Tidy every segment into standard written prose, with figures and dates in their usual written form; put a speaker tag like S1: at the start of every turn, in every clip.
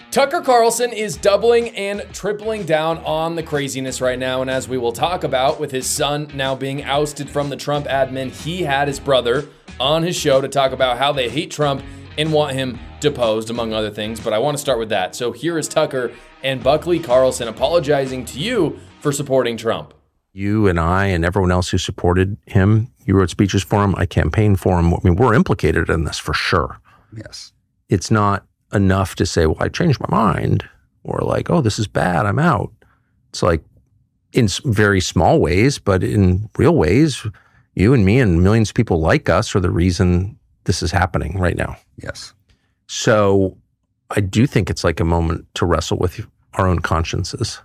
S1: Tucker Carlson is doubling and tripling down on the craziness right now. And as we will talk about, with his son now being ousted from the Trump admin, he had his brother on his show to talk about how they hate Trump and want him deposed, among other things. But I want to start with that. So here is Tucker and Buckley Carlson apologizing to you for supporting Trump.
S2: You and I and everyone else who supported him, you wrote speeches for him, I campaigned for him. I mean, we're implicated in this for sure.
S3: Yes.
S2: It's not enough to say, well, I changed my mind, or like, oh, this is bad, I'm out. It's like in very small ways, but in real ways, you and me and millions of people like us are the reason this is happening right now.
S3: Yes.
S2: So I do think it's like a moment to wrestle with our own consciences.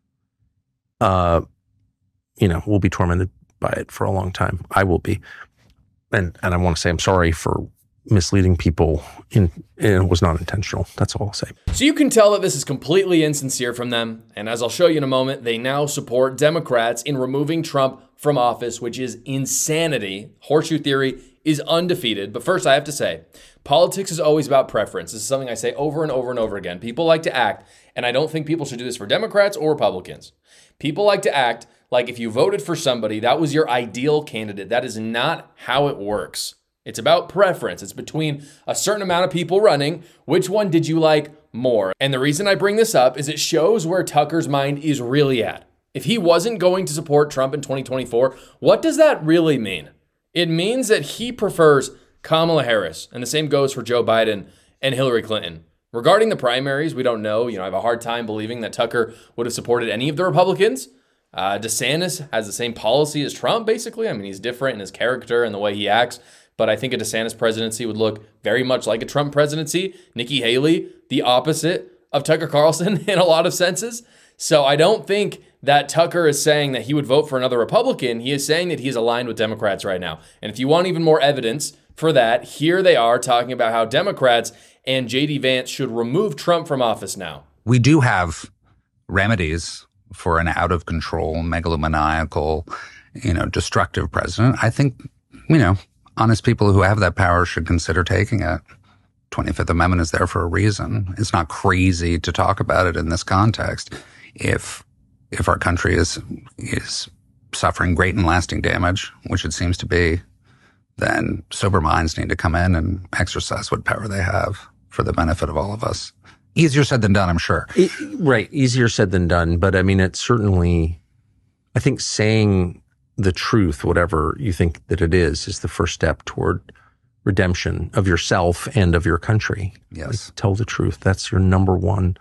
S2: We'll be tormented by it for a long time. I will be. And I want to say I'm sorry for misleading people, and it was not intentional. That's all I'll say.
S1: So you can tell that this is completely insincere from them. And as I'll show you in a moment, they now support Democrats in removing Trump from office, which is insanity. Horseshoe theory is undefeated. But first, I have to say, politics is always about preference. This is something I say over and over and over again. People like to act, and I don't think people should do this for Democrats or Republicans. People like to act like if you voted for somebody, that was your ideal candidate. That is not how it works. It's about preference. It's between a certain amount of people running. Which one did you like more? And the reason I bring this up is it shows where Tucker's mind is really at. If he wasn't going to support Trump in 2024, what does that really mean? It means that he prefers Kamala Harris, and the same goes for Joe Biden and Hillary Clinton. Regarding the primaries, we don't know. I have a hard time believing that Tucker would have supported any of the Republicans. DeSantis has the same policy as Trump, basically. I mean, he's different in his character and the way he acts. But I think a DeSantis presidency would look very much like a Trump presidency. Nikki Haley, the opposite of Tucker Carlson in a lot of senses. So I don't think that Tucker is saying that he would vote for another Republican. He is saying that he is aligned with Democrats right now. And if you want even more evidence for that, here they are talking about how Democrats and J.D. Vance should remove Trump from office now.
S3: We do have remedies for an out-of-control, megalomaniacal, destructive president. I think, honest people who have that power should consider taking it. 25th Amendment is there for a reason. It's not crazy to talk about it in this context. If our country is suffering great and lasting damage, which it seems to be, then sober minds need to come in and exercise what power they have for the benefit of all of us. Easier said than done, I'm sure.
S2: Right. Easier said than done. But I mean, it's certainly, I think saying the truth, whatever you think that it is the first step toward redemption of yourself and of your country.
S3: Yes.
S2: Like, tell the truth. That's your number one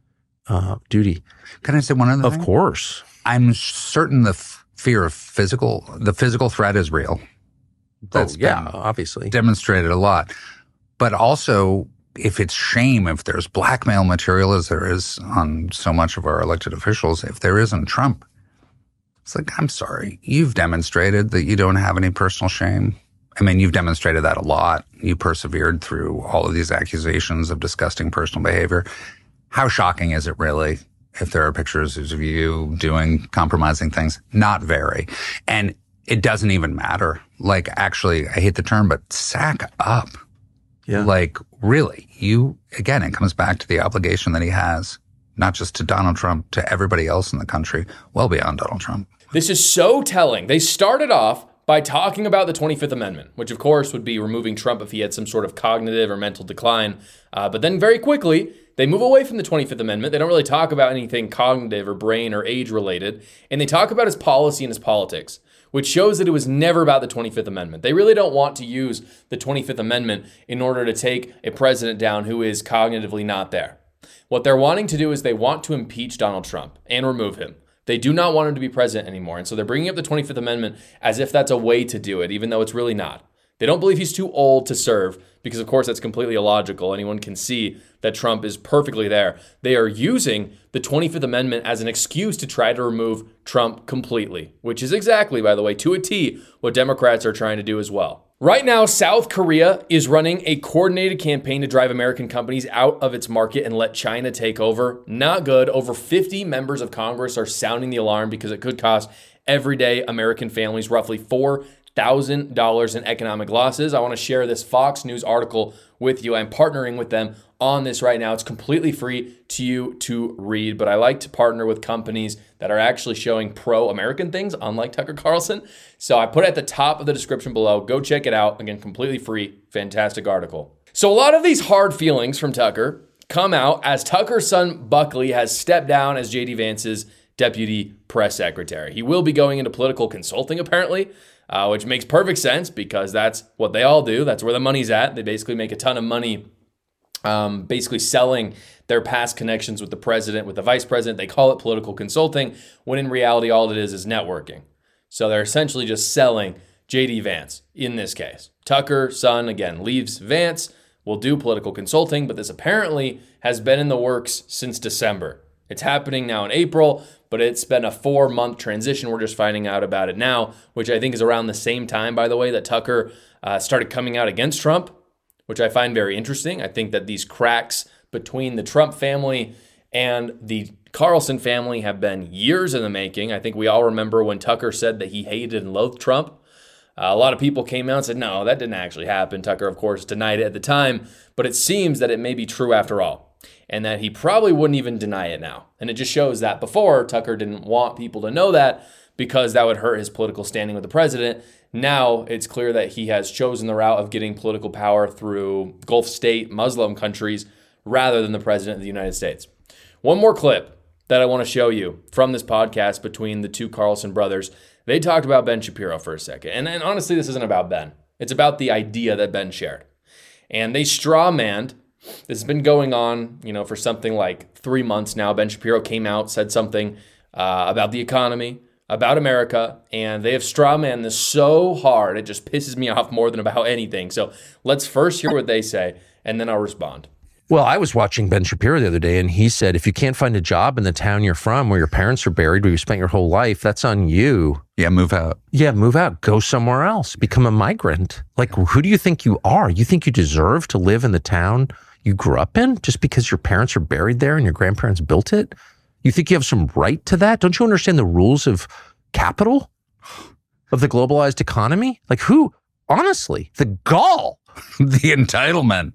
S2: duty.
S3: Can I say one other thing?
S2: Of course.
S3: I'm certain the fear of the physical threat is real. That's been
S2: obviously
S3: demonstrated a lot. But also, if it's shame, if there's blackmail material as there is on so much of our elected officials, if there isn't Trump, it's like, I'm sorry, you've demonstrated that you don't have any personal shame. I mean, you've demonstrated that a lot. You persevered through all of these accusations of disgusting personal behavior. How shocking is it really if there are pictures of you doing compromising things? Not very. And it doesn't even matter. Like, actually, I hate the term, but sack up.
S2: Yeah.
S3: Like, really, again, it comes back to the obligation that he has, not just to Donald Trump, to everybody else in the country, well beyond Donald Trump.
S1: This is so telling. They started off by talking about the 25th Amendment, which of course would be removing Trump if he had some sort of cognitive or mental decline. But then very quickly, they move away from the 25th Amendment. They don't really talk about anything cognitive or brain or age related. And they talk about his policy and his politics, which shows that it was never about the 25th Amendment. They really don't want to use the 25th Amendment in order to take a president down who is cognitively not there. What they're wanting to do is they want to impeach Donald Trump and remove him. They do not want him to be president anymore. And so they're bringing up the 25th Amendment as if that's a way to do it, even though it's really not. They don't believe he's too old to serve because, of course, that's completely illogical. Anyone can see that Trump is perfectly there. They are using the 25th Amendment as an excuse to try to remove Trump completely, which is exactly, by the way, to a T, what Democrats are trying to do as well. Right now, South Korea is running a coordinated campaign to drive American companies out of its market and let China take over. Not good. Over 50 members of Congress are sounding the alarm because it could cost everyday American families roughly $4 $100,000 in economic losses. I want to share this Fox News article with you. I'm partnering with them on this right now. It's completely free to you to read, but I like to partner with companies that are actually showing pro-American things, unlike Tucker Carlson. So I put it at the top of the description below. Go check it out. Again, completely free. Fantastic article. So a lot of these hard feelings from Tucker come out as Tucker's son Buckley has stepped down as JD Vance's deputy press secretary. He will be going into political consulting apparently, which makes perfect sense because that's what they all do. That's where the money's at. They basically make a ton of money basically selling their past connections with the president, with the vice president. They call it political consulting, when in reality, all it is networking. So they're essentially just selling JD Vance in this case. Tucker, son, again, leaves Vance, will do political consulting, but this apparently has been in the works since December. It's happening now in April, but it's been a 4-month transition. We're just finding out about it now, which I think is around the same time, by the way, that Tucker started coming out against Trump, which I find very interesting. I think that these cracks between the Trump family and the Carlson family have been years in the making. I think we all remember when Tucker said that he hated and loathed Trump. A lot of people came out and said, no, that didn't actually happen. Tucker, of course, denied it at the time, but it seems that it may be true after all, and that he probably wouldn't even deny it now. And it just shows that before, Tucker didn't want people to know that because that would hurt his political standing with the president. Now it's clear that he has chosen the route of getting political power through Gulf state Muslim countries rather than the president of the United States. One more clip that I want to show you from this podcast between the two Carlson brothers. They talked about Ben Shapiro for a second. And honestly, this isn't about Ben. It's about the idea that Ben shared. And they strawmanned. This has been going on, for something like 3 months now. Ben Shapiro came out, said something about the economy, about America, and they have strawmanned this so hard, it just pisses me off more than about anything. So let's first hear what they say, and then I'll respond.
S2: Well, I was watching Ben Shapiro the other day, and he said, if you can't find a job in the town you're from, where your parents are buried, where you spent your whole life, that's on you.
S3: Yeah, move out.
S2: Yeah, move out. Go somewhere else. Become a migrant. Like, who do you think you are? You think you deserve to live in the town you grew up in just because your parents are buried there and your grandparents built it? You think you have some right to that? Don't you understand the rules of capital, of the globalized economy? Like, who? Honestly, the gall.
S3: The entitlement.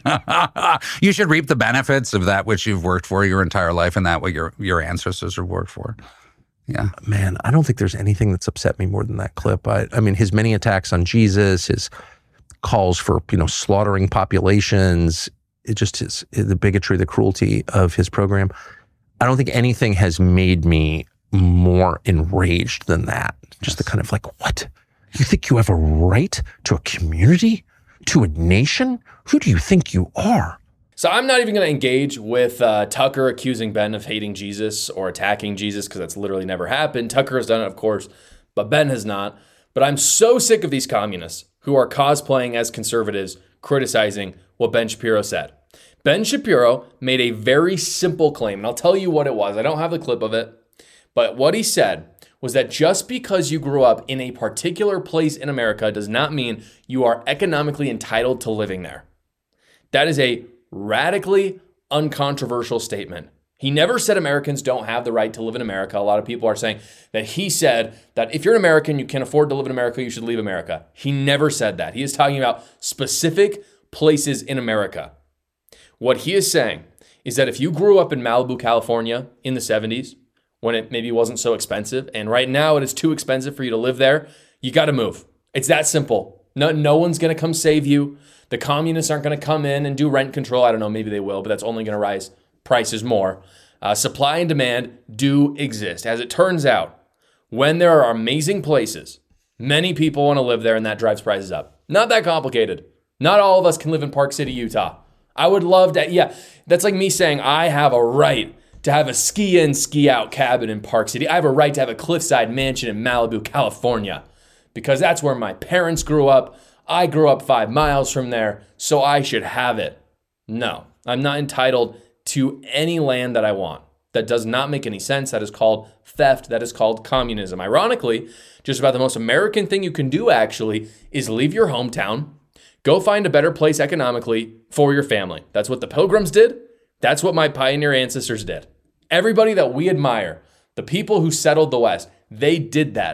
S3: You should reap the benefits of that which you've worked for your entire life and that what your ancestors have worked for. Yeah.
S2: Man, I don't think there's anything that's upset me more than that clip. I mean, his many attacks on Jesus, his calls for, slaughtering populations, it just is the bigotry, the cruelty of his program. I don't think anything has made me more enraged than that. Just the kind of like, what? You think you have a right to a community? To a nation? Who do you think you are?
S1: So I'm not even going to engage with Tucker accusing Ben of hating Jesus or attacking Jesus because that's literally never happened. Tucker has done it, of course, but Ben has not. But I'm so sick of these communists who are cosplaying as conservatives criticizing what Ben Shapiro said. Ben Shapiro made a very simple claim, and I'll tell you what it was. I don't have the clip of it, but what he said was that just because you grew up in a particular place in America does not mean you are economically entitled to living there. That is a radically uncontroversial statement. He never said Americans don't have the right to live in America. A lot of people are saying that he said that if you're an American, you can afford to live in America, you should leave America. He never said that. He is talking about specific places in America. What he is saying is that if you grew up in Malibu, California in the 70s, when it maybe wasn't so expensive, and right now it is too expensive for you to live there, you got to move. It's that simple. No one's going to come save you. The communists aren't going to come in and do rent control. I don't know, maybe they will, but that's only going to rise prices more. Supply and demand do exist. As it turns out, when there are amazing places, many people want to live there, and that drives prices up. Not that complicated. Not all of us can live in Park City, Utah. I would love to, that's like me saying I have a right to have a ski in, ski out cabin in Park City. I have a right to have a cliffside mansion in Malibu, California, because that's where my parents grew up. I grew up 5 miles from there, so I should have it. No, I'm not entitled to any land that I want. That does not make any sense. That is called theft. That is called communism. Ironically, just about the most American thing you can do actually is leave your hometown, go find a better place economically for your family. That's what the Pilgrims did. That's what my pioneer ancestors did. Everybody that we admire, the people who settled the West, they did that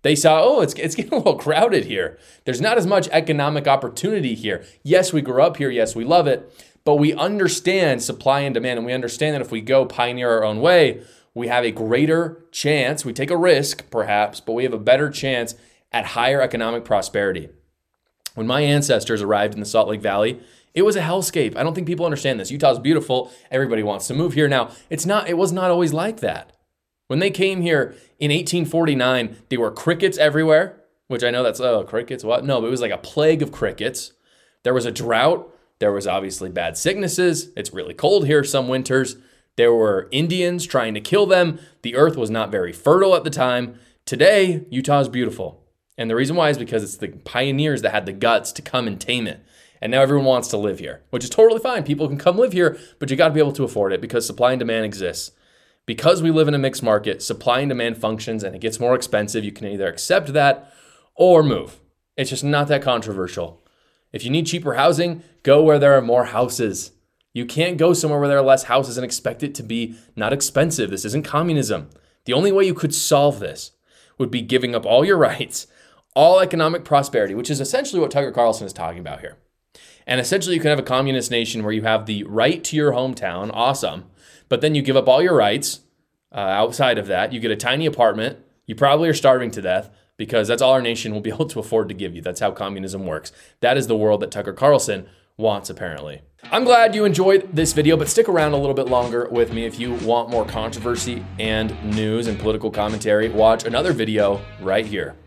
S1: They saw, oh, it's getting a little crowded here. There's not as much economic opportunity here. Yes, we grew up here. Yes, we love it. But we understand supply and demand, and we understand that if we go pioneer our own way, we have a greater chance. We take a risk, perhaps, but we have a better chance at higher economic prosperity. When my ancestors arrived in the Salt Lake Valley, it was a hellscape. I don't think people understand this. Utah's beautiful. Everybody wants to move here. Now, it was not always like that. When they came here in 1849, there were crickets everywhere, which I know that's, crickets, what? No, but it was like a plague of crickets. There was a drought. There was obviously bad sicknesses. It's really cold here some winters. There were Indians trying to kill them. The earth was not very fertile at the time. Today, Utah is beautiful. And the reason why is because it's the pioneers that had the guts to come and tame it. And now everyone wants to live here, which is totally fine. People can come live here, but you got to be able to afford it because supply and demand exists. Because we live in a mixed market, supply and demand functions and it gets more expensive. You can either accept that or move. It's just not that controversial. If you need cheaper housing, go where there are more houses. You can't go somewhere where there are less houses and expect it to be not expensive. This isn't communism. The only way you could solve this would be giving up all your rights, all economic prosperity, which is essentially what Tucker Carlson is talking about here. And essentially you can have a communist nation where you have the right to your hometown, awesome, but then you give up all your rights outside of that. You get a tiny apartment. You probably are starving to death because that's all our nation will be able to afford to give you. That's how communism works. That is the world that Tucker Carlson wants, apparently. I'm glad you enjoyed this video, but stick around a little bit longer with me if you want more controversy and news and political commentary. Watch another video right here.